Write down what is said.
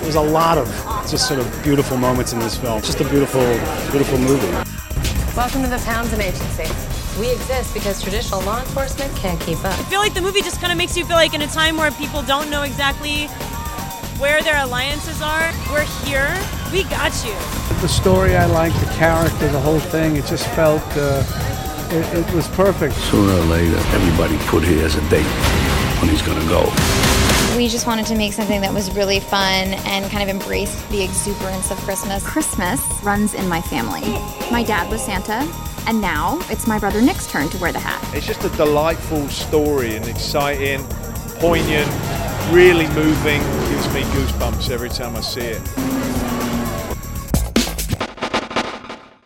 There's a lot of just sort of beautiful moments in this film. Just a beautiful, beautiful movie. Welcome to the Townsend Agency. We exist because traditional law enforcement can't keep up. I feel like the movie just kind of makes you feel like in a time where people don't know exactly where their alliances are, we're here, we got you. The story I liked, the character, the whole thing, it just felt, it was perfect. Sooner or later, everybody put he has a date when he's gonna go. We just wanted to make something that was really fun and kind of embraced the exuberance of Christmas. Christmas runs in my family. My dad was Santa, and now it's my brother Nick's turn to wear the hat. It's just a delightful story and exciting, poignant, really moving, gives me goosebumps every time I see it.